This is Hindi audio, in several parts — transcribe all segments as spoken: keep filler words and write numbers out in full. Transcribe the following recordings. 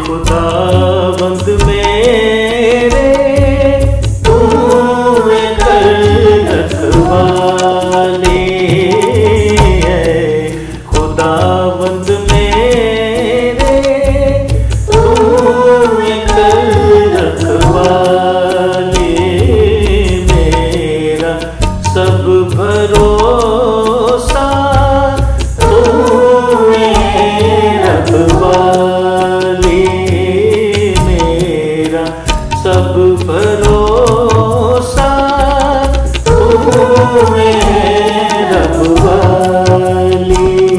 खुदावंद मेरे तू कर रखवाले है। खुदावंद मेरे तू कर रखवाले, मेरा सब भरोसा तू रखवाले, मेरा सब भरोसा तू रखवाले।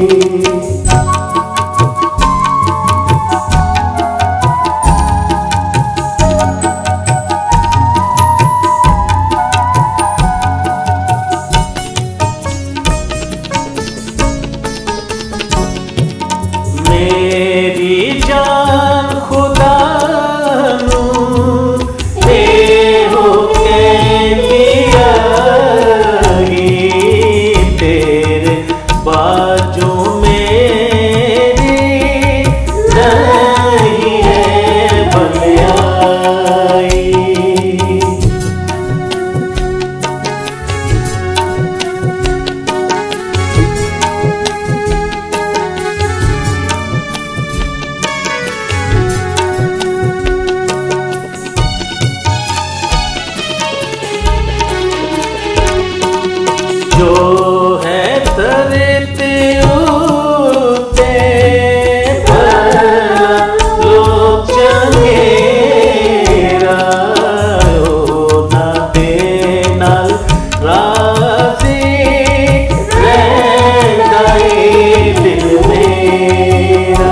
मेरी जान खुदा नू ते होके पियागी, तेरे बाजू मेरी नहीं है भलाई। जो है तरते उते भला लोग चंगेरा, ओ ना दे नाल राज़ी रहंदा ए दिल मेरा।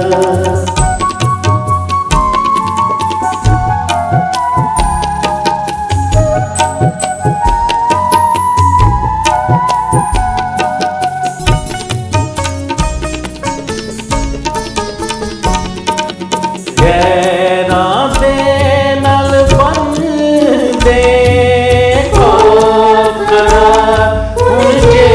गैरां दे नाल बनदे ठोकरा मुझे,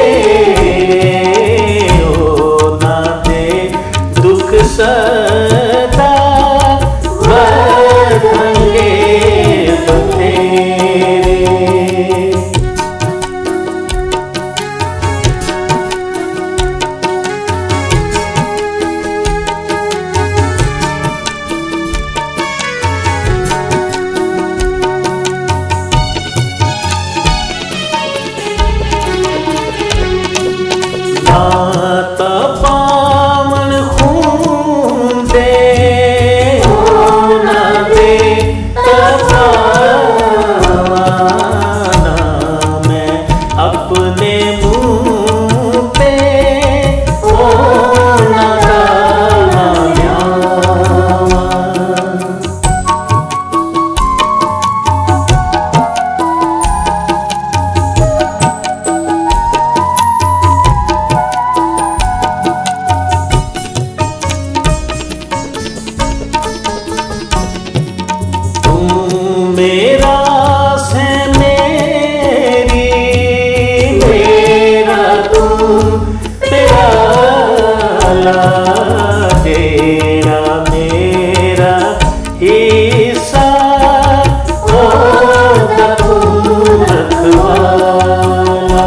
ओ ना दे दुख सदा बढ़ेंगे बतेरे। नाता पावन खून दे ना दे तबाना, मैं अपने मुँह पे ओ ना गाया। मेरा से मेरी, मेरा तू प्याला, तेरा मेरा हिस्सा होगा तू रखवाला।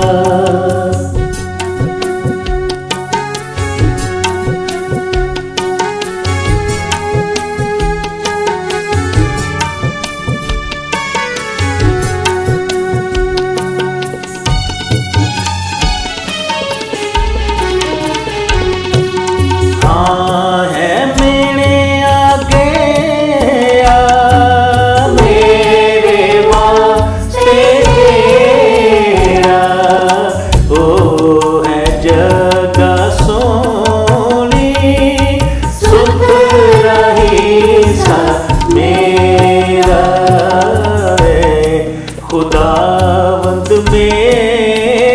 हाँ है मेरे आगे आ, मेरे वास्ते तेरा, ओ है जगह सोनी सुख रही सा मेरा है। खुदावंद मेरे